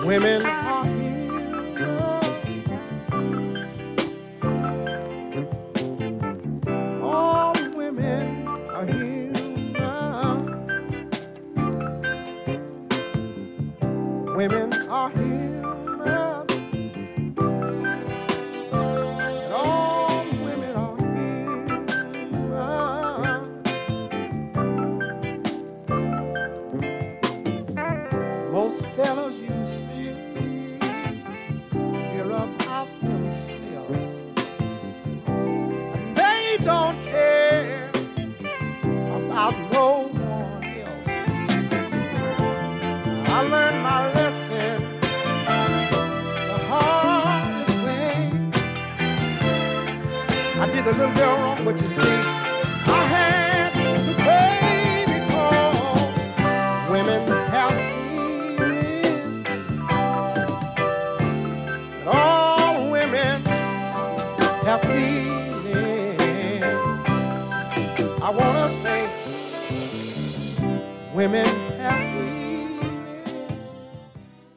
Women are human. All women are human. Women are human. And all women are human. Most fellas you see care about themselves. They don't care about no one else. I learned my lesson the hardest way. I did a little bit wrong, but you see, I had to pay because women have feelings. And all women have feelings. I wanna say, women